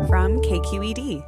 from KQED.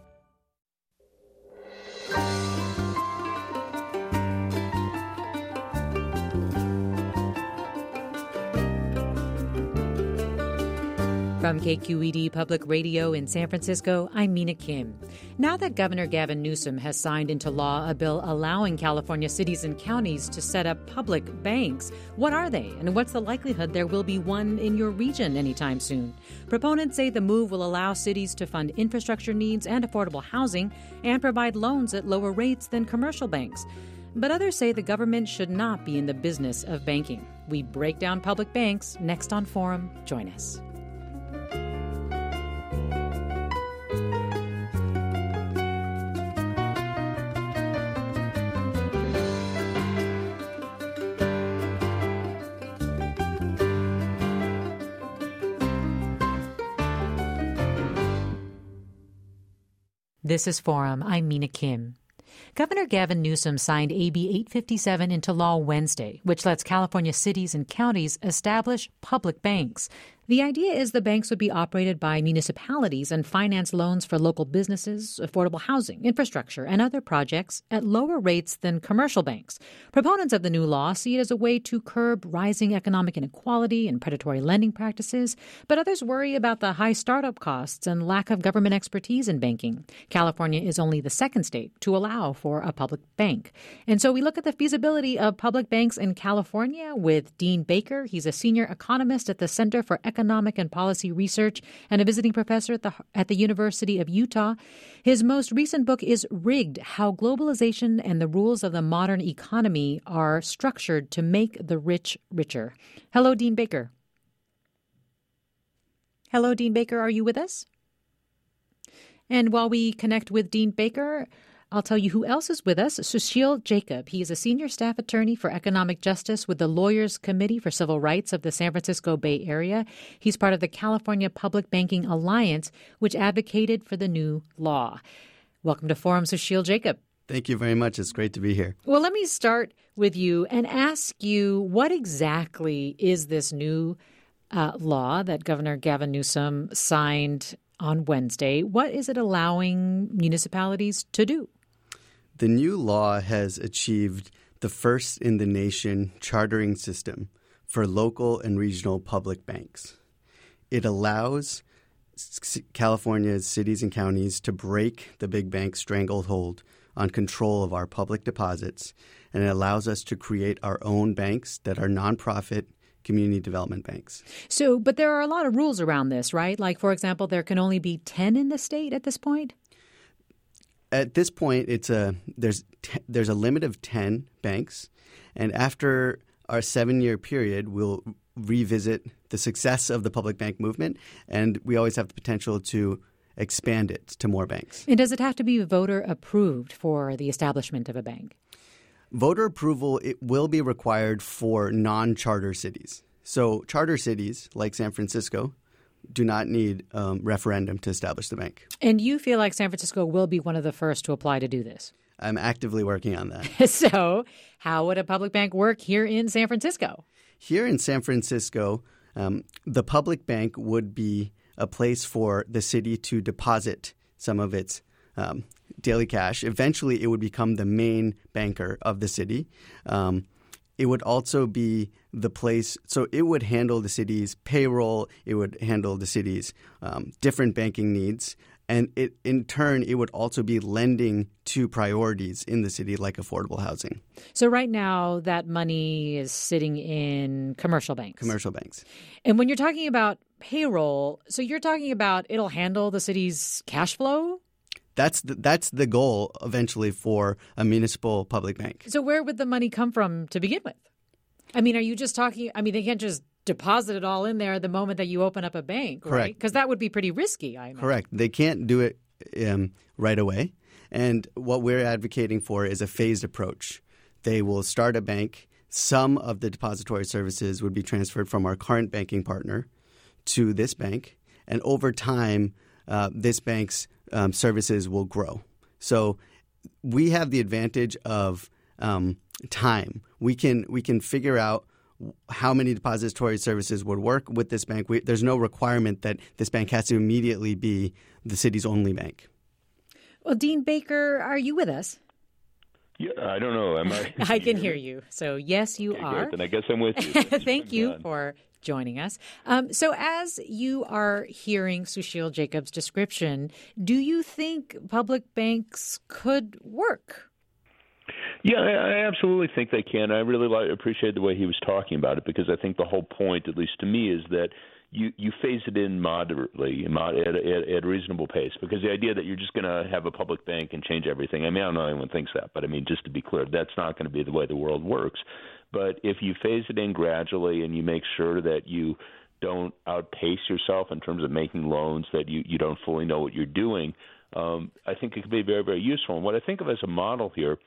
From KQED Public Radio in San Francisco, I'm Mina Kim. Now that Governor Gavin Newsom has signed into law a bill allowing California cities and counties to set up public banks, what are they, and what's the likelihood there will be one in your region anytime soon? Proponents say the move will allow cities to fund infrastructure needs and affordable housing and provide loans at lower rates than commercial banks. But others say the government should not be in the business of banking. We break down public banks next on Forum. Join us. This is Forum. I'm Mina Kim. Governor Gavin Newsom signed AB 857 into law Wednesday, which lets California cities and counties establish public banks. The idea is the banks would be operated by municipalities and finance loans for local businesses, affordable housing, infrastructure, and other projects at lower rates than commercial banks. Proponents of the new law see it as a way to curb rising economic inequality and predatory lending practices, but others worry about the high startup costs and lack of government expertise in banking. California is only the second state to allow for a public bank. And so we look at the feasibility of public banks in California with Dean Baker. He's a senior economist at the Center for Economic and Policy Research and a visiting professor at the University of Utah. His most recent book is Rigged: How Globalization and the Rules of the Modern Economy Are Structured to Make the Rich Richer. Hello, Dean Baker. Hello, Dean Baker. Are you with us? And while we connect with Dean Baker, I'll tell you who else is with us. Sushil Jacob. He is a senior staff attorney for economic justice with the Lawyers Committee for Civil Rights of the San Francisco Bay Area. He's part of the California Public Banking Alliance, which advocated for the new law. Welcome to Forum, Sushil Jacob. Thank you very much. It's great to be here. Well, let me start with you and ask you, what exactly is this new law that Governor Gavin Newsom signed on Wednesday? What is it allowing municipalities to do? The new law has achieved the first in the nation chartering system for local and regional public banks. It allows California's cities and counties to break the big bank stranglehold on control of our public deposits, and it allows us to create our own banks that are nonprofit community development banks. So, but there are a lot of rules around this, right? Like, for example, there can only be 10 in the state at this point? At this point, there's a limit of 10 banks, and after our 7-year period, we'll revisit the success of the public bank movement, and we always have the potential to expand it to more banks. And does it have to be voter approved for the establishment of a bank? Voter approval, it will be required for non-charter cities. So charter cities like San Francisco do not need referendum to establish the bank. And you feel like San Francisco will be one of the first to apply to do this? I'm actively working on that. So how would a public bank work here in San Francisco? Here in San Francisco, the public bank would be a place for the city to deposit some of its daily cash. Eventually, it would become the main banker of the city. It would also be the place, so it would handle the city's payroll. It would handle the city's different banking needs. And in turn, it would also be lending to priorities in the city like affordable housing. So right now, that money is sitting in commercial banks. Commercial banks. And when you're talking about payroll, so you're talking about it'll handle the city's cash flow? That's the goal eventually for a municipal public bank. So where would the money come from to begin with? I mean, are you just talking – I mean, they can't just deposit it all in there the moment that you open up a bank, right? Correct. Because that would be pretty risky, I imagine. Correct. They can't do it right away. And what we're advocating for is a phased approach. They will start a bank. Some of the depository services would be transferred from our current banking partner to this bank. And over time, this bank's services will grow. So we have the advantage of time. We can figure out how many depository services would work with this bank. There's no requirement that this bank has to immediately be the city's only bank. Well, Dean Baker, are you with us? Yeah, I don't know. Am I? I can hear you. So, yes, you are. Good. Then I guess I'm with you. Thank you for joining us. So as you are hearing Sushil Jacobs' description, do you think public banks could work? Yeah, I absolutely think they can. I really appreciate the way he was talking about it, because I think the whole point, at least to me, is that you phase it in moderately, at a reasonable pace, because the idea that you're just going to have a public bank and change everything, I mean, I don't know anyone thinks that, but I mean, just to be clear, that's not going to be the way the world works. But if you phase it in gradually and you make sure that you don't outpace yourself in terms of making loans that you don't fully know what you're doing, I think it could be very, very useful. And what I think of as a model here,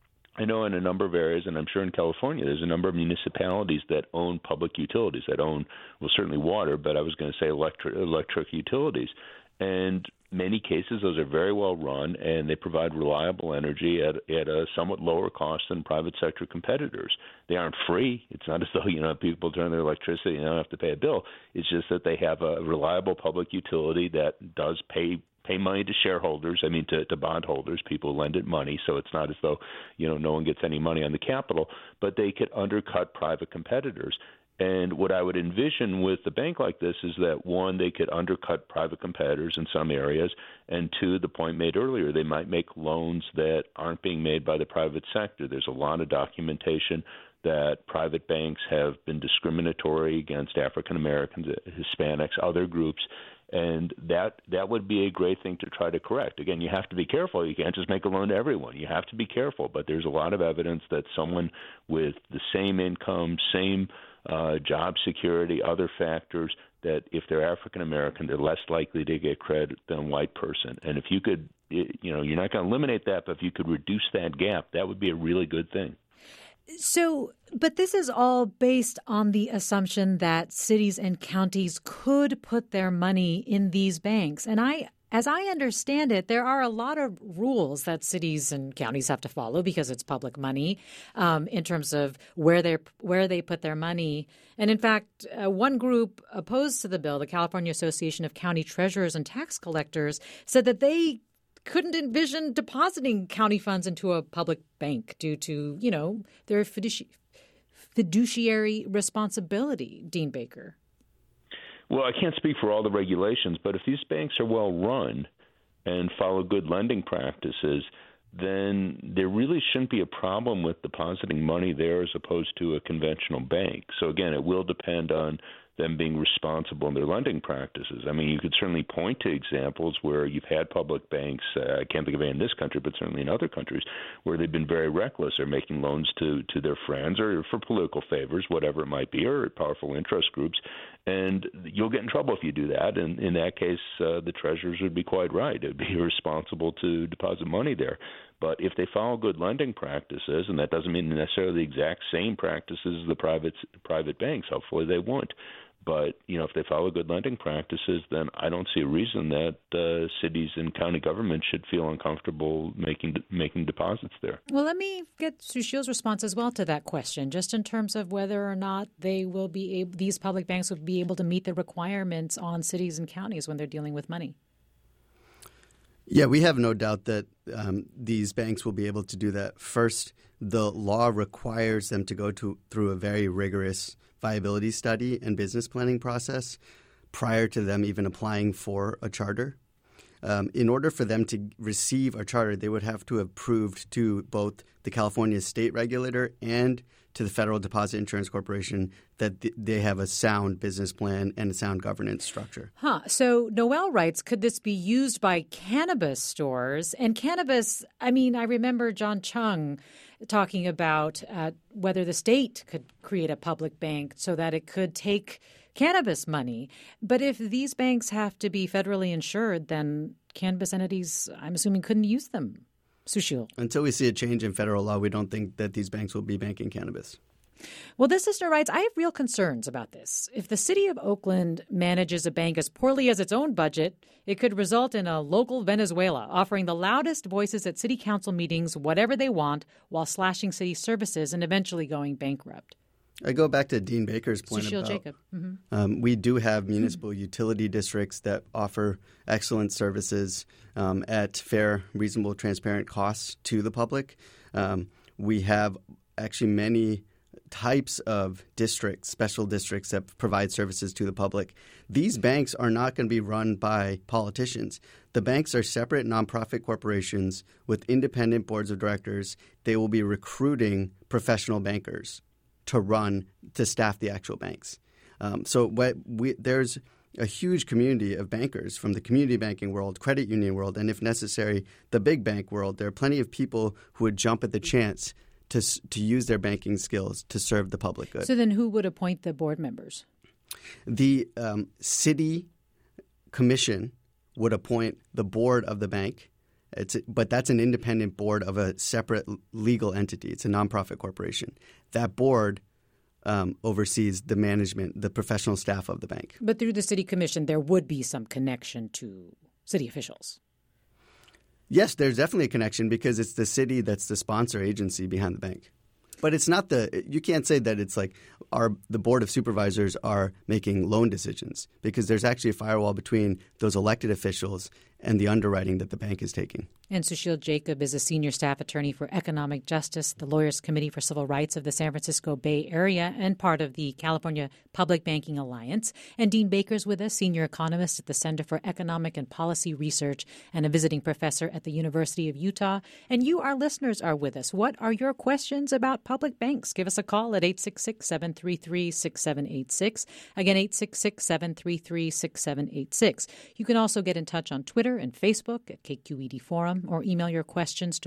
I know in a number of areas, and I'm sure in California, there's a number of municipalities that own public utilities, that own, well, certainly water, but I was going to say electric utilities. And many cases, those are very well run, and they provide reliable energy at a somewhat lower cost than private sector competitors. They aren't free. It's not as though, people turn their electricity and they don't have to pay a bill. It's just that they have a reliable public utility that does pay money to shareholders, to bondholders. People lend it money, so it's not as though, no one gets any money on the capital, but they could undercut private competitors. And what I would envision with a bank like this is that, one, they could undercut private competitors in some areas, and two, the point made earlier, they might make loans that aren't being made by the private sector. There's a lot of documentation that private banks have been discriminatory against African Americans, Hispanics, other groups, and that would be a great thing to try to correct. Again, you have to be careful. You can't just make a loan to everyone. You have to be careful, but there's a lot of evidence that someone with the same income, same job security, other factors, that if they're African American, they're less likely to get credit than a white person. And if you could, you're not going to eliminate that, but if you could reduce that gap, that would be a really good thing. So, but this is all based on the assumption that cities and counties could put their money in these banks. And as I understand it, there are a lot of rules that cities and counties have to follow because it's public money in terms of where they put their money. And in fact, one group opposed to the bill, the California Association of County Treasurers and Tax Collectors, said that they couldn't envision depositing county funds into a public bank due to, their fiduciary responsibility. Dean Baker. Well, I can't speak for all the regulations, but if these banks are well run and follow good lending practices, then there really shouldn't be a problem with depositing money there as opposed to a conventional bank. So again, it will depend on them being responsible in their lending practices. I mean, you could certainly point to examples where you've had public banks, I can't think of any in this country, but certainly in other countries, where they've been very reckless or making loans to their friends or for political favors, whatever it might be, or powerful interest groups. And you'll get in trouble if you do that. And in that case, the treasurers would be quite right. It would be irresponsible to deposit money there. But if they follow good lending practices, and that doesn't mean necessarily the exact same practices as the private banks, hopefully they won't. But, if they follow good lending practices, then I don't see a reason that cities and county governments should feel uncomfortable making deposits there. Well, let me get Sushil's response as well to that question, just in terms of whether or not these public banks will be able to meet the requirements on cities and counties when they're dealing with money. Yeah, we have no doubt that these banks will be able to do that. First, the law requires them to go through a very rigorous viability study and business planning process prior to them even applying for a charter. In order for them to receive a charter, they would have to have proved to both the California state regulator and to the Federal Deposit Insurance Corporation that they have a sound business plan and a sound governance structure. So Noel writes, could this be used by cannabis stores? And cannabis, I remember John Chung talking about whether the state could create a public bank so that it could take cannabis money. But if these banks have to be federally insured, then cannabis entities, I'm assuming, couldn't use them. Sushil. Until we see a change in federal law, we don't think that these banks will be banking cannabis. Well, this listener writes, I have real concerns about this. If the city of Oakland manages a bank as poorly as its own budget, it could result in a local Venezuela offering the loudest voices at city council meetings whatever they want while slashing city services and eventually going bankrupt. I go back to Dean Baker's point Sushil about Jacob. We do have municipal utility districts that offer excellent services at fair, reasonable, transparent costs to the public. We have actually many types of districts, special districts that provide services to the public. These banks are not going to be run by politicians. The banks are separate nonprofit corporations with independent boards of directors. They will be recruiting professional bankers to staff the actual banks. There's a huge community of bankers from the community banking world, credit union world, and if necessary, the big bank world. There are plenty of people who would jump at the chance to use their banking skills to serve the public good. So then who would appoint the board members? The city commission would appoint the board of the bank, but that's an independent board of a separate legal entity. It's a nonprofit corporation. That board oversees the management, the professional staff of the bank. But through the city commission, there would be some connection to city officials. Yes, there's definitely a connection because it's the city that's the sponsor agency behind the bank. But it's not you can't say that it's like the board of supervisors are making loan decisions because there's actually a firewall between those elected officials and the underwriting that the bank is taking. And Sushil Jacob is a senior staff attorney for economic justice, the Lawyers Committee for Civil Rights of the San Francisco Bay Area, and part of the California Public Banking Alliance. And Dean Baker's with us, senior economist at the Center for Economic and Policy Research and a visiting professor at the University of Utah. And you, our listeners, are with us. What are your questions about public banks? Give us a call at 866-733-6786. Again, 866-733-6786. You can also get in touch on Twitter and Facebook at KQED Forum, or email your questions to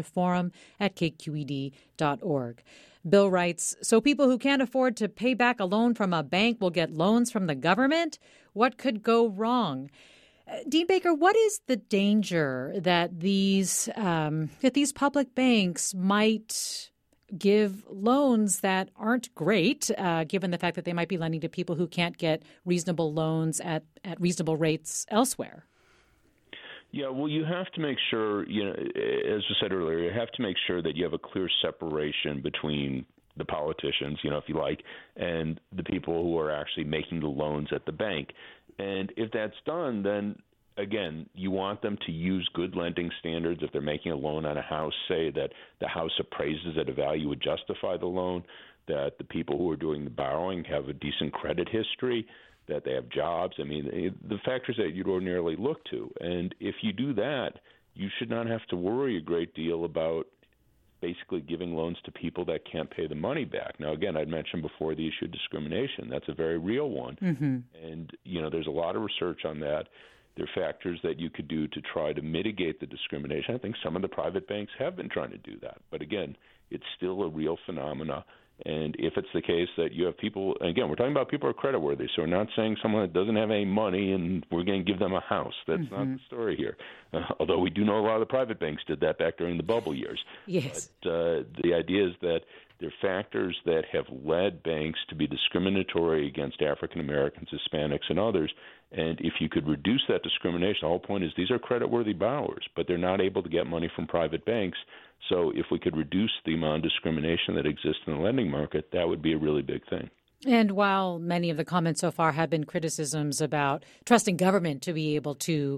forum@kqed.org. Bill writes, so people who can't afford to pay back a loan from a bank will get loans from the government? What could go wrong? Dean Baker, what is the danger that these public banks might give loans that aren't great, given the fact that they might be lending to people who can't get reasonable loans at reasonable rates elsewhere? Yeah, well, you have to make sure, as I said earlier, you have to make sure that you have a clear separation between the politicians, if you like, and the people who are actually making the loans at the bank. And if that's done, then, again, you want them to use good lending standards. If they're making a loan on a house, say that the house appraises at a value would justify the loan, that the people who are doing the borrowing have a decent credit history, that they have jobs. I mean, the factors that you'd ordinarily look to. And if you do that, you should not have to worry a great deal about basically giving loans to people that can't pay the money back. Now, again, I'd mentioned before the issue of discrimination. That's a very real one. Mm-hmm. And, there's a lot of research on that. There are factors that you could do to try to mitigate the discrimination. I think some of the private banks have been trying to do that. But, again, it's still a real phenomena. And if it's the case that you have people, again, we're talking about people who are creditworthy, so we're not saying someone that doesn't have any money and we're going to give them a house. That's not the story here. Although we do know a lot of the private banks did that back during the bubble years. Yes. But the idea is that there are factors that have led banks to be discriminatory against African Americans, Hispanics, and others. And if you could reduce that discrimination, the whole point is these are creditworthy borrowers, but they're not able to get money from private banks. So if we could reduce the amount of discrimination that exists in the lending market, that would be a really big thing. And while many of the comments so far have been criticisms about trusting government to be able to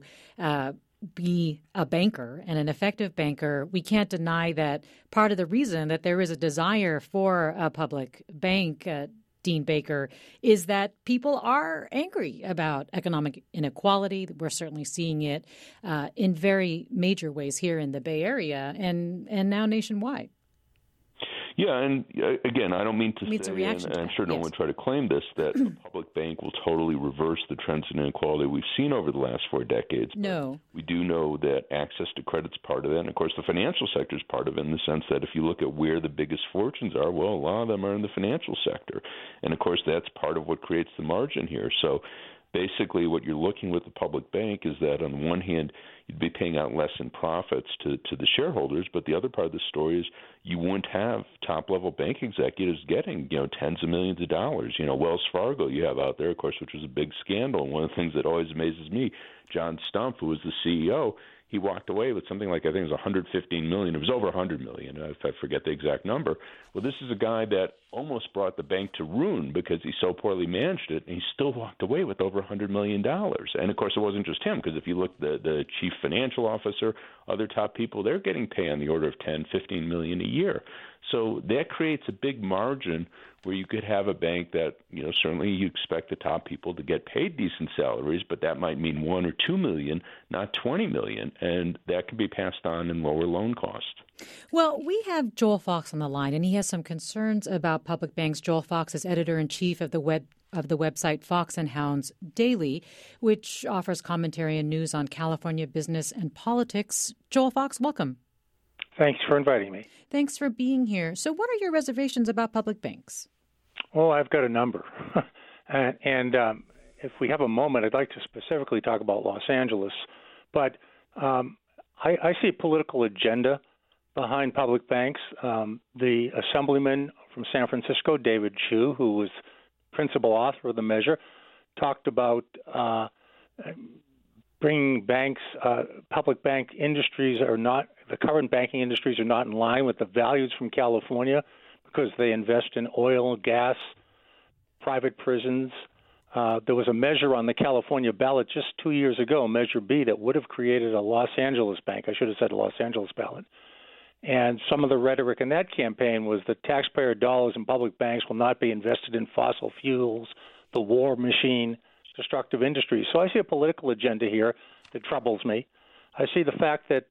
be a banker and an effective banker, we can't deny that part of the reason that there is a desire for a public bank, Dean Baker, is that people are angry about economic inequality. We're certainly seeing it in very major ways here in the Bay Area and now nationwide. Yeah, and again, I don't mean to say, and I'm sure no one try to claim this, that a public bank will totally reverse the trends in inequality we've seen over the last 4 decades. No. We do know that access to credit's part of that, and of course the financial sector is part of it in the sense that if you look at where the biggest fortunes are, well, a lot of them are in the financial sector. And of course that's part of what creates the margin here. So basically what you're looking with the public bank is that on the one hand, you'd be paying out less in profits to the shareholders. But the other part of the story is you wouldn't have top-level bank executives getting, tens of millions of dollars. Wells Fargo you have out there, of course, which was a big scandal. And one of the things that always amazes me, John Stumpf, who was the CEO, he walked away with something like, I think it was $115 million. It was over $100 million, if I forget the exact number. Well, this is a guy that almost brought the bank to ruin because he so poorly managed it, and he still walked away with over $100 million. And, of course, it wasn't just him, because if you look at the chief financial officer, other top people, they're getting paid on the order of $10, $15 million a year. So that creates a big margin where you could have a bank that, certainly you expect the top people to get paid decent salaries, but that might mean $1 or $2 million, not $20 million, and that can be passed on in lower loan costs. Well, we have Joel Fox on the line, and he has some concerns about public banks. Joel Fox is editor-in-chief of the website Fox and Hounds Daily, which offers commentary and news on California business and politics. Joel Fox, welcome. Thanks for inviting me. Thanks for being here. So what are your reservations about public banks? Well, I've got a number. and if we have a moment, I'd like to specifically talk about Los Angeles. But I see a political agenda behind public banks. The assemblyman from San Francisco, David Chu, who was principal author of the measure, talked about bringing banks, public bank industries are not, the current banking industries are not in line with the values from California because they invest in oil, gas, private prisons. There was a measure on the California ballot just 2 years ago, Measure B, that would have created a Los Angeles bank. I should have said a Los Angeles ballot. And some of the rhetoric in that campaign was that taxpayer dollars in public banks will not be invested in fossil fuels, the war machine, destructive industries. So I see a political agenda here that troubles me. I see the fact that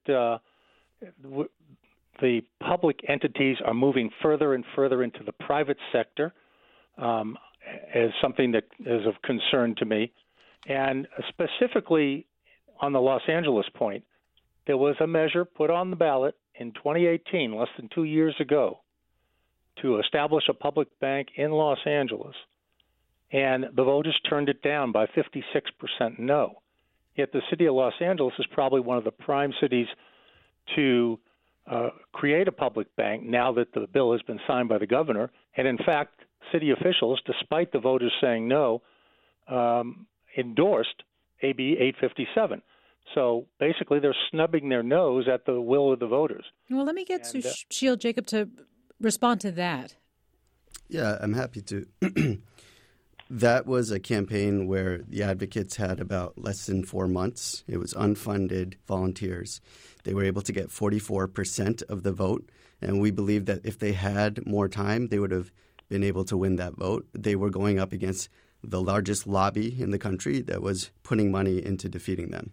the public entities are moving further and further into the private sector as something that is of concern to me. And specifically on the Los Angeles point, there was a measure put on the ballot in 2018, less than 2 years ago, to establish a public bank in Los Angeles. And the voters turned it down by 56% no. Yet the city of Los Angeles is probably one of the prime cities to create a public bank now that the bill has been signed by the governor. And in fact, city officials, despite the voters saying no, endorsed AB 857. So basically, they're snubbing their nose at the will of the voters. Well, let me get Sushil Jacob to respond to that. Yeah, I'm happy to. That was a campaign where the advocates had about less than 4 months. It was unfunded volunteers. They were able to get 44% of the vote, and we believe that if they had more time, they would have been able to win that vote. They were going up against the largest lobby in the country that was putting money into defeating them.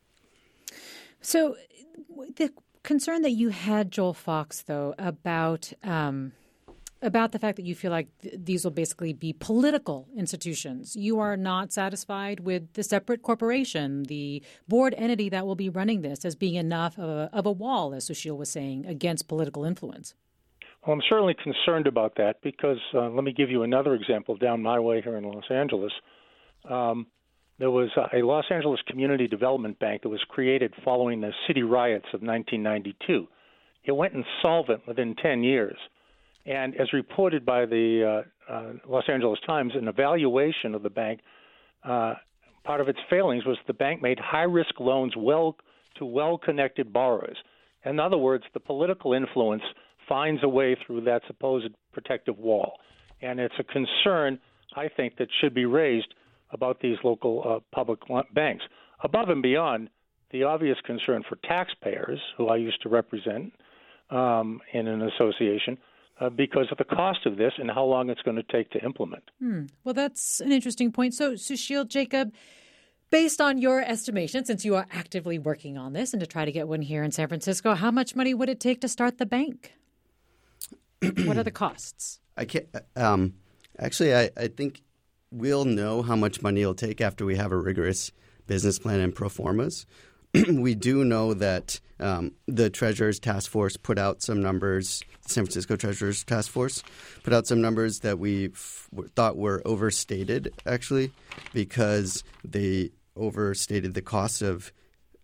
So the concern that you had, Joel Fox, though, about the fact that you feel like these will basically be political institutions. You are not satisfied with the separate corporation, the board entity that will be running this, as being enough of a wall, as Sushil was saying, against political influence. Well, I'm certainly concerned about that because let me give you another example down my way here in Los Angeles. There was a Los Angeles Community Development Bank that was created following the city riots of 1992. It went insolvent within 10 years. And as reported by the Los Angeles Times, an evaluation of the bank, part of its failings was the bank made high-risk loans to well-connected borrowers. In other words, the political influence finds a way through that supposed protective wall. And it's a concern, I think, that should be raised about these local public banks. Above and beyond the obvious concern for taxpayers, who I used to represent in an association, because of the cost of this and how long it's going to take to implement. Well, that's an interesting point. So, Sushil Jacob, based on your estimation, since you are actively working on this and to try to get one here in San Francisco, how much money would it take to start the bank? What are the costs? I can't. Actually, I think we'll know how much money it'll take after we have a rigorous business plan and pro formas. We do know that the Treasurer's Task Force put out some numbers, San Francisco Treasurer's Task Force put out some numbers that we thought were overstated, actually, because they overstated the cost of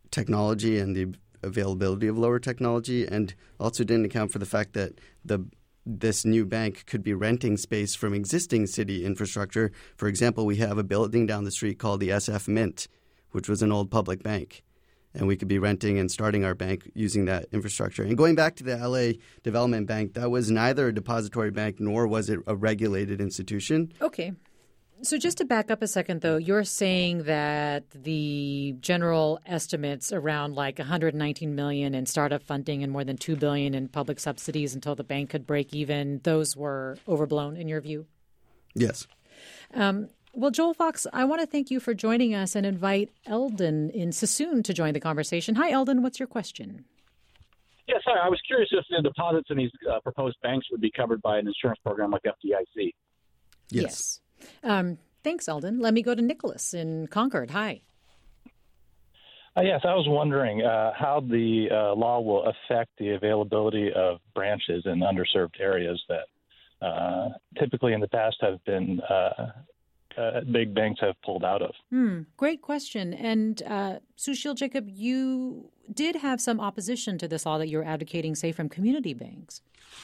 technology and the availability of lower technology, and also didn't account for the fact that this new bank could be renting space from existing city infrastructure. For example, we have a building down the street called the SF Mint, which was an old public bank. And we could be renting and starting our bank using that infrastructure. And going back to the LA Development Bank, that was neither a depository bank nor was it a regulated institution. Okay. So just to back up a second, though, you're saying that the general estimates around like $119 million in startup funding and more than $2 billion in public subsidies until the bank could break even, those were overblown in your view? Yes. Well, Joel Fox, I want to thank you for joining us and invite Eldon in Sassoon to join the conversation. Hi, Eldon. What's your question? Yes, hi. I was curious if the deposits in these proposed banks would be covered by an insurance program like FDIC. Yes. Thanks, Eldon. Let me go to Nicholas in Concord. Hi. Yes, I was wondering how the law will affect the availability of branches in underserved areas that typically in the past have been big banks have pulled out of. Great question. And Sushil Jacob, you did have some opposition to this law that you're advocating, say, from community banks.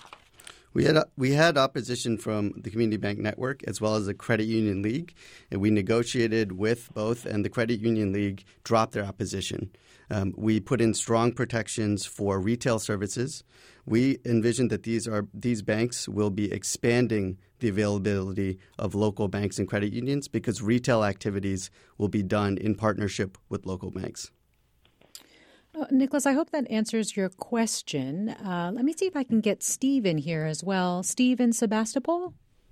We had opposition from the Community Bank Network as well as the Credit Union League, and we negotiated with both, and the Credit Union League dropped their opposition. We put in strong protections for retail services. We envision that these banks will be expanding the availability of local banks and credit unions because retail activities will be done in partnership with local banks. Nicholas, I hope that answers your question. Let me see if I can get Steve in here as well. Steve in Sebastopol?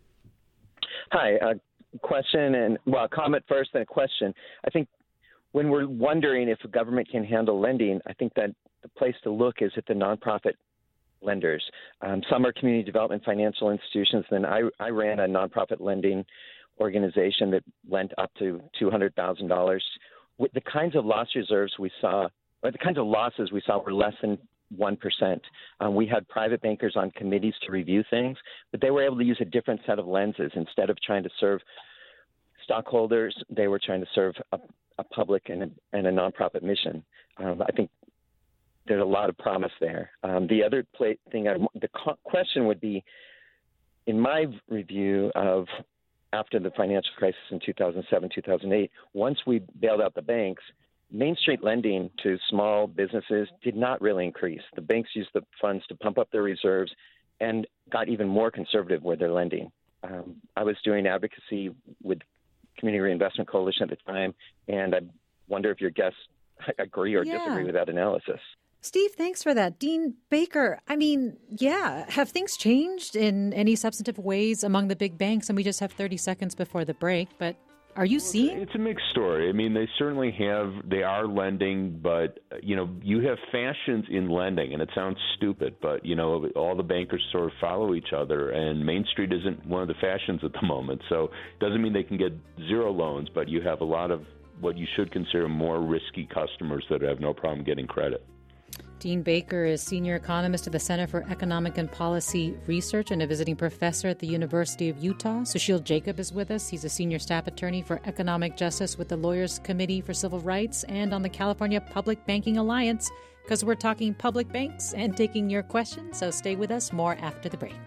Hi. Question and, comment first, then a question. I think when we're wondering if a government can handle lending, I think that the place to look is at the nonprofit lenders. Some are community development financial institutions. Then I ran a nonprofit lending organization that lent up to $200,000. With the kinds of loss reserves we saw, or the kinds of losses we saw were less than 1%. We had private bankers on committees to review things, but they were able to use a different set of lenses. Instead of trying to serve stockholders, they were trying to serve a public and a nonprofit mission. I think there's a lot of promise there. The other question would be, in my review of after the financial crisis in 2007, 2008, once we bailed out the banks, Main Street lending to small businesses did not really increase. The banks used the funds to pump up their reserves and got even more conservative with their lending. I was doing advocacy with Community Reinvestment Coalition at the time, and I wonder if your guests agree or disagree with that analysis. Steve, thanks for that. Dean Baker, have things changed in any substantive ways among the big banks? And we just have 30 seconds before the break, but are you seeing? It's a mixed story. I mean, they certainly they are lending, but, you have fashions in lending, and it sounds stupid, but, all the bankers sort of follow each other, and Main Street isn't one of the fashions at the moment. So it doesn't mean they can get zero loans, but you have a lot of what you should consider more risky customers that have no problem getting credit. Dean Baker is senior economist at the Center for Economic and Policy Research and a visiting professor at the University of Utah. Sushil Jacob is with us. He's a senior staff attorney for economic justice with the Lawyers Committee for Civil Rights and on the California Public Banking Alliance, because we're talking public banks and taking your questions. So stay with us. More after the break.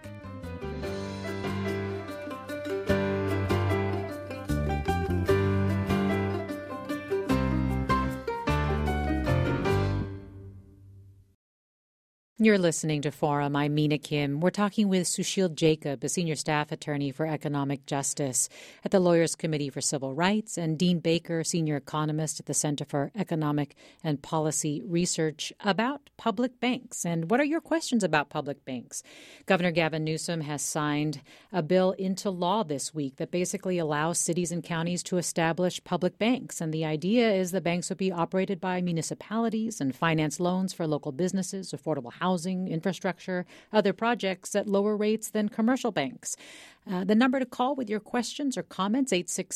You're listening to Forum. I'm Mina Kim. We're talking with Sushil Jacob, a senior staff attorney for economic justice at the Lawyers Committee for Civil Rights, and Dean Baker, senior economist at the Center for Economic and Policy Research, about public banks. And what are your questions about public banks? Governor Gavin Newsom has signed a bill into law this week that basically allows cities and counties to establish public banks. And the idea is the banks would be operated by municipalities and finance loans for local businesses, affordable housing, infrastructure, other projects at lower rates than commercial banks. The number to call with your questions or comments,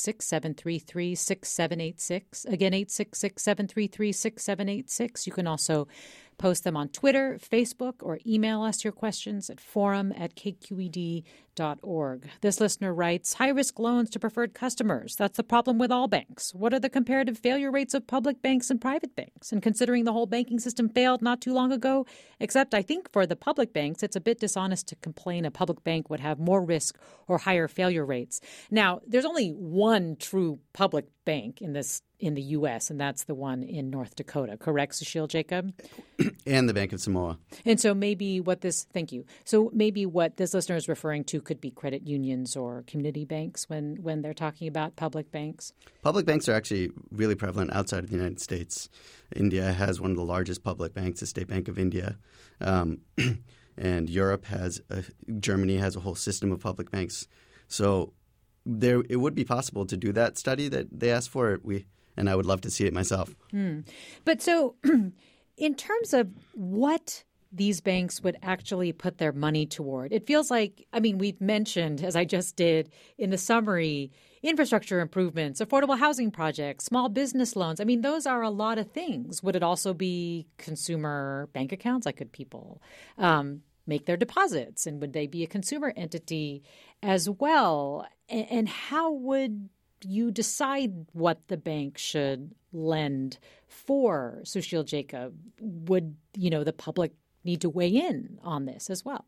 866-733-6786. Again, 866-733-6786. You can also post them on Twitter, Facebook, or email us your questions at forum@kqed.org. This listener writes, high-risk loans to preferred customers. That's the problem with all banks. What are the comparative failure rates of public banks and private banks? And considering the whole banking system failed not too long ago, except I think for the public banks, it's a bit dishonest to complain a public bank would have more risk or higher failure rates. Now, there's only one true public bank in the U.S., and that's the one in North Dakota. Correct, Sushil Jacob? And the Bank of Samoa. And so maybe what this – thank you. So maybe what this listener is referring to could be credit unions or community banks when they're talking about public banks. Public banks are actually really prevalent outside of the United States. India has one of the largest public banks, the State Bank of India. And Germany has a whole system of public banks. So it would be possible to do that study that they asked for. And I would love to see it myself. But so in terms of what these banks would actually put their money toward, it feels like, we've mentioned, as I just did in the summary, infrastructure improvements, affordable housing projects, small business loans. Those are a lot of things. Would it also be consumer bank accounts? Like, could people make their deposits? And would they be a consumer entity as well? And how would you decide what the bank should lend for, Sushil Jacob? Would, the public need to weigh in on this as well?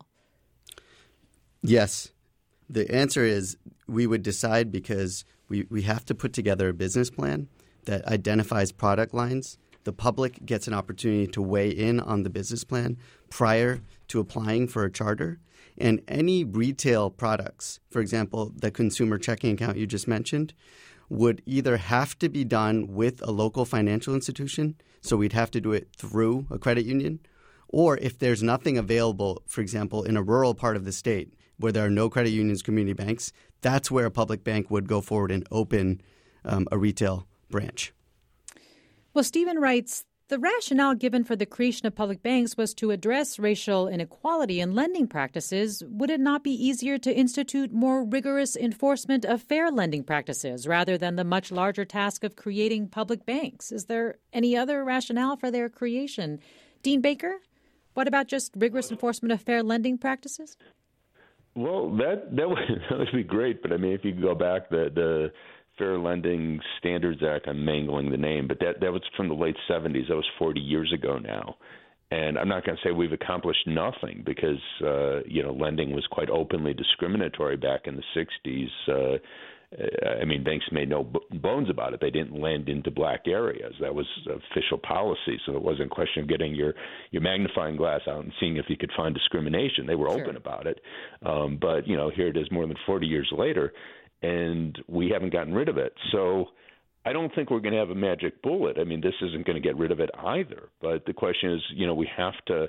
Yes. The answer is we would decide because we have to put together a business plan that identifies product lines. The public gets an opportunity to weigh in on the business plan prior to applying for a charter. And any retail products, for example, the consumer checking account you just mentioned, would either have to be done with a local financial institution, so we'd have to do it through a credit union, or if there's nothing available, for example, in a rural part of the state where there are no credit unions, community banks, that's where a public bank would go forward and open a retail branch. Well, Stephen writes, the rationale given for the creation of public banks was to address racial inequality in lending practices. Would it not be easier to institute more rigorous enforcement of fair lending practices rather than the much larger task of creating public banks? Is there any other rationale for their creation? Dean Baker, what about just rigorous enforcement of fair lending practices? Well, that would be great, but if you go back, the Fair Lending Standards Act, I'm mangling the name, but that was from the late 70s. That was 40 years ago now. And I'm not going to say we've accomplished nothing because, lending was quite openly discriminatory back in the 60s. Banks made no bones about it. They didn't lend into black areas. That was official policy. So it wasn't a question of getting your magnifying glass out and seeing if you could find discrimination. They were open about it. But here it is more than 40 years later, and we haven't gotten rid of it. So I don't think we're going to have a magic bullet. This isn't going to get rid of it either. But the question is, we have to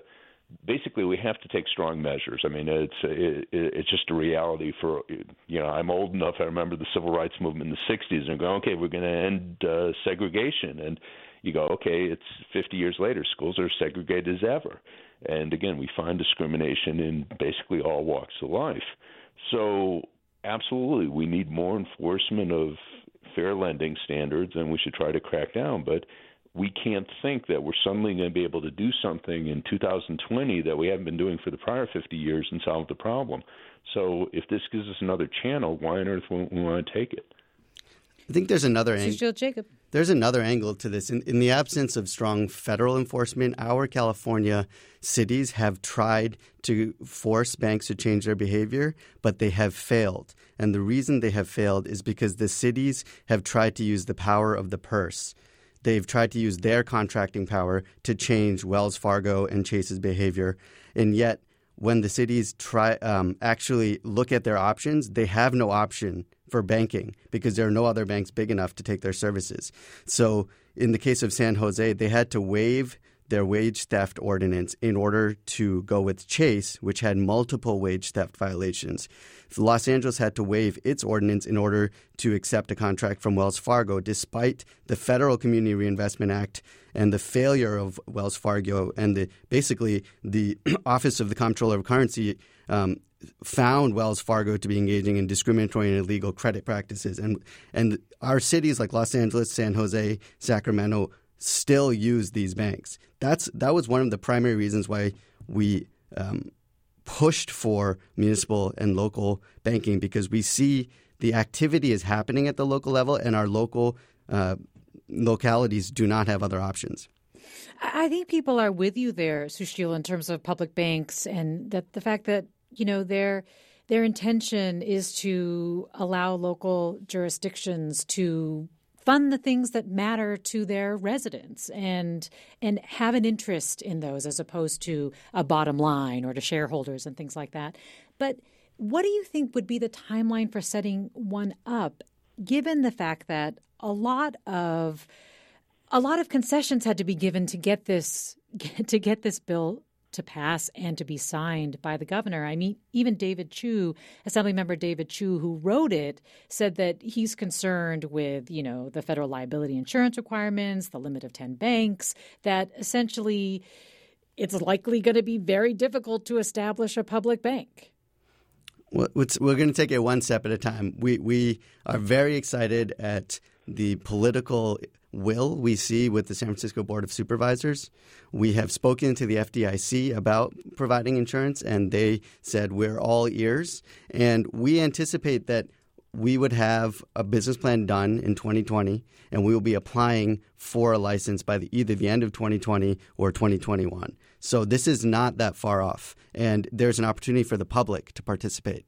take strong measures. It's just a reality for, I'm old enough. I remember the civil rights movement in the 60s and go, okay, we're going to end segregation. And you go, okay, it's 50 years later. Schools are segregated as ever. And again, we find discrimination in basically all walks of life. So absolutely, we need more enforcement of fair lending standards, and we should try to crack down. But we can't think that we're suddenly going to be able to do something in 2020 that we haven't been doing for the prior 50 years and solve the problem. So if this gives us another channel, why on earth won't we want to take it? I think there's another angle. Jacob. There's another angle to this. In the absence of strong federal enforcement, our California cities have tried to force banks to change their behavior, but they have failed. And the reason they have failed is because the cities have tried to use the power of the purse. They've tried to use their contracting power to change Wells Fargo and Chase's behavior. And yet, when the cities actually look at their options, they have no option for banking because there are no other banks big enough to take their services. So in the case of San Jose, they had to waive their wage theft ordinance in order to go with Chase, which had multiple wage theft violations. Los Angeles had to waive its ordinance in order to accept a contract from Wells Fargo, despite the Federal Community Reinvestment Act and the failure of Wells Fargo and basically the Office of the Comptroller of Currency found Wells Fargo to be engaging in discriminatory and illegal credit practices. And our cities like Los Angeles, San Jose, Sacramento still use these banks. That was one of the primary reasons why we pushed for municipal and local banking, because we see the activity is happening at the local level, and our local localities do not have other options. I think people are with you there, Sushil, in terms of public banks, and that the fact that, you know, their intention is to allow local jurisdictions to fund the things that matter to their residents and have an interest in those as opposed to a bottom line or to shareholders and things like that. But what do you think would be the timeline for setting one up, given the fact that a lot of concessions had to be given to get this bill to pass and to be signed by the governor? I mean, even David Chu, Assemblymember David Chu, who wrote it, said that he's concerned with, you know, the federal liability insurance requirements, the limit of 10 banks, that essentially it's likely going to be very difficult to establish a public bank. We're going to take it one step at a time. We are very excited at the political will we see with the San Francisco Board of Supervisors. We have spoken to the FDIC about providing insurance, and they said we're all ears. And we anticipate that we would have a business plan done in 2020, and we will be applying for a license by either the end of 2020 or 2021. So this is not that far off, and there's an opportunity for the public to participate.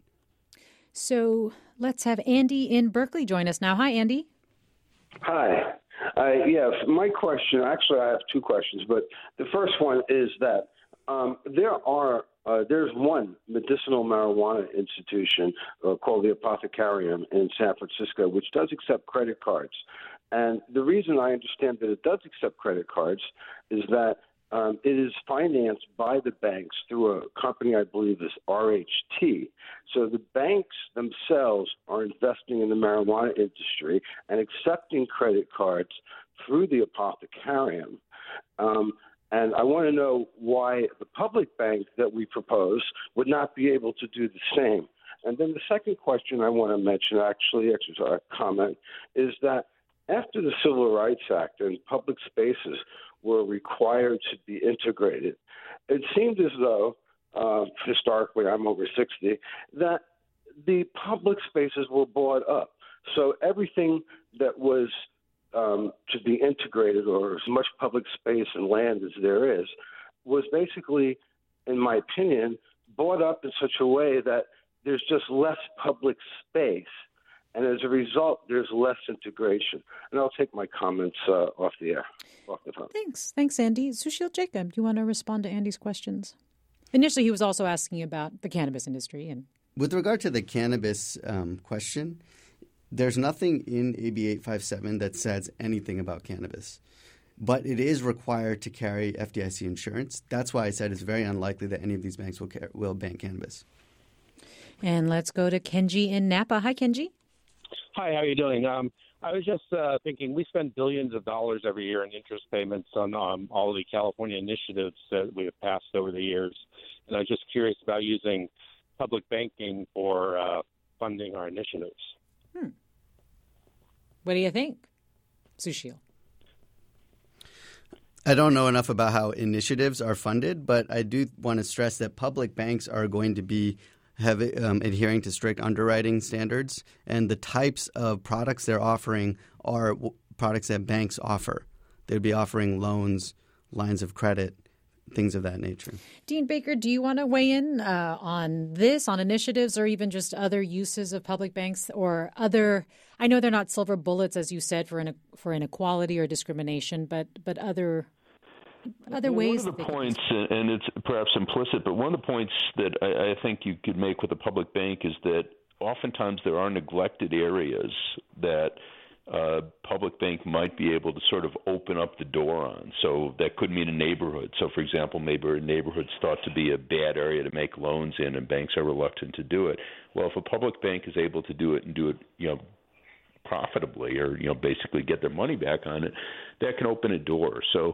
So let's have Andy in Berkeley join us now. Hi, Andy. Hi. Yes, my question, actually I have two questions, but the first one is that there's one medicinal marijuana institution called the Apothecarium in San Francisco, which does accept credit cards. And the reason I understand that it does accept credit cards is that it is financed by the banks through a company I believe is RHT. So the banks themselves are investing in the marijuana industry and accepting credit cards through the Apothecarium. And I want to know why the public bank that we propose would not be able to do the same. And then the second question I want to mention, actually a comment, is that after the Civil Rights Act and public spaces were required to be integrated, it seemed as though, historically, I'm over 60, that the public spaces were bought up. So everything that was to be integrated, or as much public space and land as there is, was basically, in my opinion, bought up in such a way that there's just less public space. And as a result, there's less integration. And I'll take my comments off the air, off the phone. Thanks, Andy. Sushil Jacob, do you want to respond to Andy's questions? Initially, he was also asking about the cannabis industry. And with regard to the cannabis question, there's nothing in AB 857 that says anything about cannabis. But it is required to carry FDIC insurance. That's why I said it's very unlikely that any of these banks will ban cannabis. And let's go to Kenji in Napa. Hi, Kenji. Hi, how are you doing? I was just thinking we spend billions of dollars every year in interest payments on all of the California initiatives that we have passed over the years. And I was just curious about using public banking for funding our initiatives. What do you think, Sushil? I don't know enough about how initiatives are funded, but I do want to stress that public banks are going to be adhering to strict underwriting standards, and the types of products they're offering are products that banks offer. They'd be offering loans, lines of credit, things of that nature. Dean Baker, do you want to weigh in on this, on initiatives, or even just other uses of public banks or other? I know they're not silver bullets, as you said, for inequality or discrimination, but other ways. One of the points, and it's perhaps implicit, but one of the points that I think you could make with a public bank is that oftentimes there are neglected areas that public bank might be able to sort of open up the door on. So that could mean a neighborhood. So, for example, maybe a neighborhood's thought to be a bad area to make loans in, and banks are reluctant to do it. Well, if a public bank is able to do it and do it, profitably, or basically get their money back on it, that can open a door. So,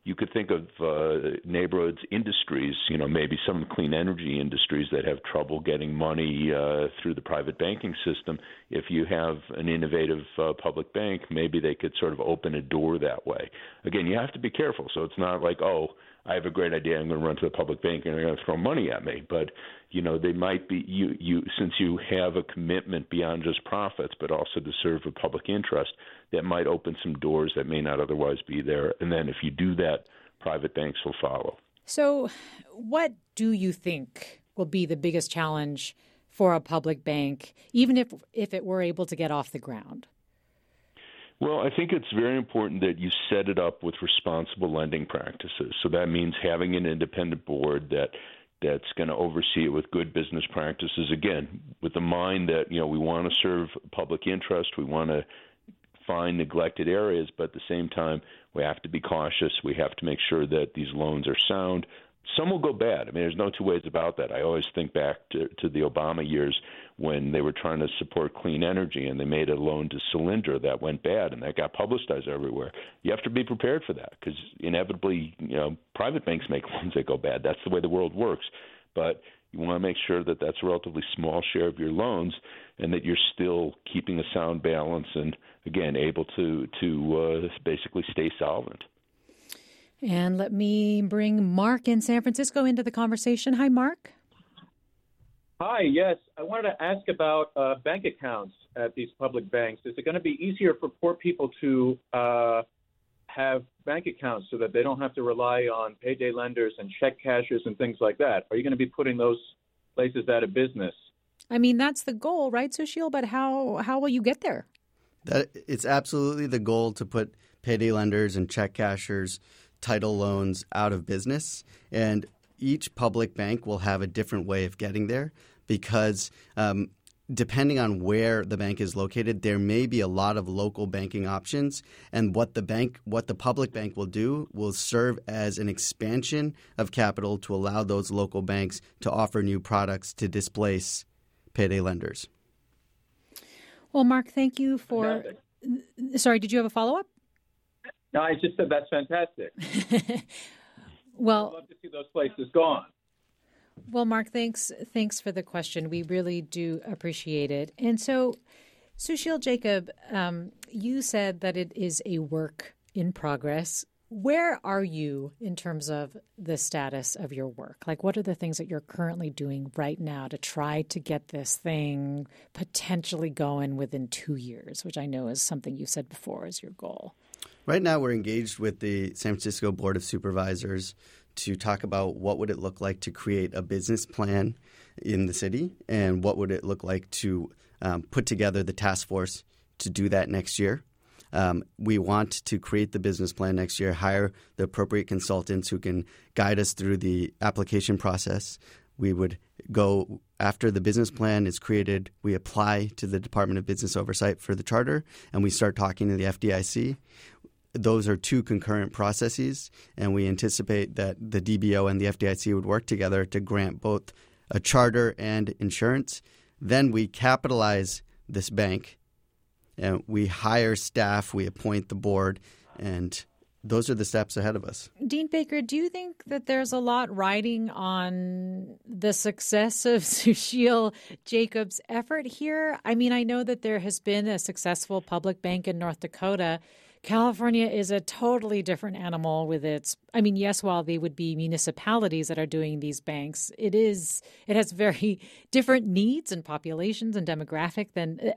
you could think of neighborhoods industries, maybe some clean energy industries that have trouble getting money through the private banking system. If you have an innovative public bank, maybe they could sort of open a door that way. Again, you have to be careful. So it's not like, oh, I have a great idea, I'm going to run to the public bank and they're going to throw money at me. But, they might be, since you have a commitment beyond just profits, but also to serve a public interest, that might open some doors that may not otherwise be there. And then if you do that, private banks will follow. So what do you think will be the biggest challenge for a public bank, even if it were able to get off the ground? Well, I think it's very important that you set it up with responsible lending practices. So that means having an independent board that's going to oversee it with good business practices, again, with the mind that, we want to serve public interest, we want to find neglected areas, but at the same time, we have to be cautious. We have to make sure that these loans are sound. Some will go bad. I mean, there's no two ways about that. I always think back to the Obama years when they were trying to support clean energy and they made a loan to Solyndra that went bad and that got publicized everywhere. You have to be prepared for that because inevitably, private banks make loans that go bad. That's the way the world works. But you want to make sure that that's a relatively small share of your loans and that you're still keeping a sound balance and, again, able to basically stay solvent. And let me bring Mark in San Francisco into the conversation. Hi, Mark. Hi, yes. I wanted to ask about bank accounts at these public banks. Is it going to be easier for poor people to have bank accounts so that they don't have to rely on payday lenders and check cashers and things like that? Are you going to be putting those places out of business? I mean, that's the goal, right, Sushil? But how will you get there? It's absolutely the goal to put payday lenders and check cashers, title loans out of business. And each public bank will have a different way of getting there because depending on where the bank is located, there may be a lot of local banking options. And what the public bank will do will serve as an expansion of capital to allow those local banks to offer new products to displace payday lenders. Well, Mark, thank you for – sorry, did you have a follow-up? No, I just said that's fantastic. Well, I'd love to see those places gone. Well, Mark, thanks for the question. We really do appreciate it. And so, Sushil Jacob, you said that it is a work in progress. Where are you in terms of the status of your work? Like, what are the things that you're currently doing right now to try to get this thing potentially going within 2 years, which I know is something you said before is your goal? Right now, we're engaged with the San Francisco Board of Supervisors to talk about what would it look like to create a business plan in the city and what would it look like to put together the task force to do that next year. We want to create the business plan next year, hire the appropriate consultants who can guide us through the application process. We would go after the business plan is created, we apply to the Department of Business Oversight for the charter, and we start talking to the FDIC. Those are two concurrent processes, and we anticipate that the DBO and the FDIC would work together to grant both a charter and insurance. Then we capitalize this bank, and we hire staff, we appoint the board, and those are the steps ahead of us. Dean Baker, do you think that there's a lot riding on the success of Sushil Jacob's effort here? I mean, I know that there has been a successful public bank in North Dakota. California is a totally different animal with its, I mean, yes, while they would be municipalities that are doing these banks, it has very different needs and populations and demographics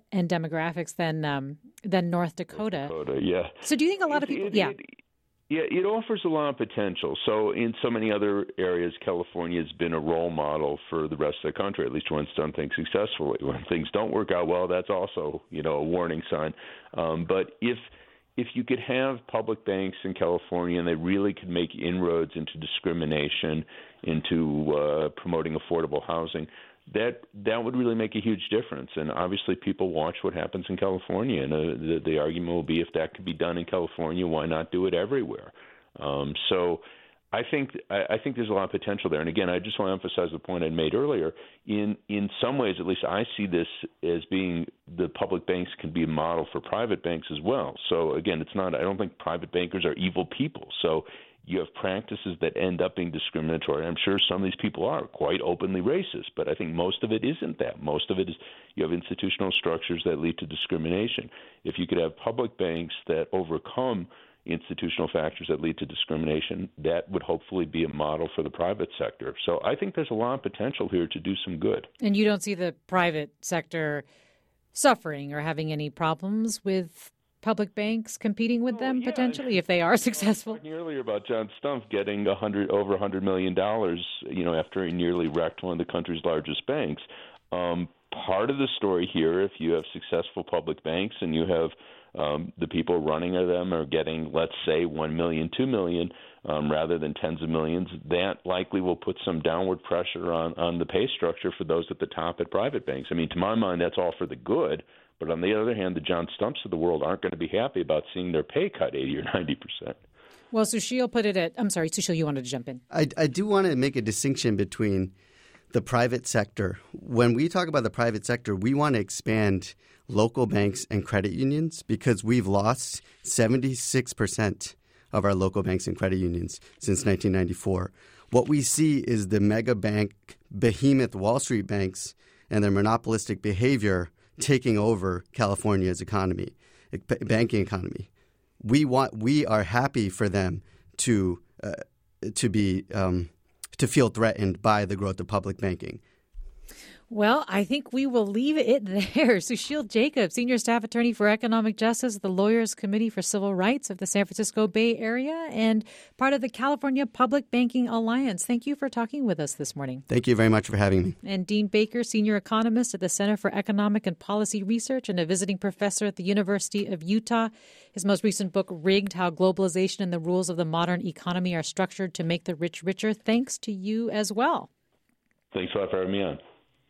than North Dakota. Yeah. So do you think a lot of people, it offers a lot of potential. So in so many other areas, California has been a role model for the rest of the country, at least when it's done things successfully. When things don't work out well, that's also, a warning sign. But if you could have public banks in California and they really could make inroads into discrimination, into promoting affordable housing, that would really make a huge difference. And obviously people watch what happens in California, and the argument will be if that could be done in California, why not do it everywhere? So I think there's a lot of potential there. And again, I just want to emphasize the point I made earlier. In some ways, at least I see this as being the public banks can be a model for private banks as well. So again, I don't think private bankers are evil people. So you have practices that end up being discriminatory. I'm sure some of these people are quite openly racist, but I think most of it isn't that. Most of it is you have institutional structures that lead to discrimination. If you could have public banks that overcome institutional factors that lead to discrimination, that would hopefully be a model for the private sector. So I think there's a lot of potential here to do some good. And you don't see the private sector suffering or having any problems with public banks competing with them potentially if they are successful? Talking earlier about John Stumpf getting over $100 million, after he nearly wrecked one of the country's largest banks. Part of the story here, if you have successful public banks and you have the people running them are getting, let's say, $1 million, $2 million, rather than tens of millions, that likely will put some downward pressure on the pay structure for those at the top at private banks. I mean, to my mind, that's all for the good. But on the other hand, the John Stumps of the world aren't going to be happy about seeing their pay cut 80 or 90%. Well, Sushil put it at – I'm sorry, Sushil, you wanted to jump in. I do want to make a distinction between the private sector. When we talk about the private sector, we want to expand local banks and credit unions because we've lost 76% of our local banks and credit unions since 1994. What we see is the mega bank, behemoth Wall Street banks and their monopolistic behavior taking over California's economy, banking economy. We are happy for them to feel threatened by the growth of public banking. Well, I think we will leave it there. Sushil Jacob, Senior Staff Attorney for Economic Justice at the Lawyers Committee for Civil Rights of the San Francisco Bay Area and part of the California Public Banking Alliance. Thank you for talking with us this morning. Thank you very much for having me. And Dean Baker, Senior Economist at the Center for Economic and Policy Research and a visiting professor at the University of Utah. His most recent book, Rigged: How Globalization and the Rules of the Modern Economy Are Structured to Make the Rich Richer. Thanks to you as well. Thanks a lot for having me on.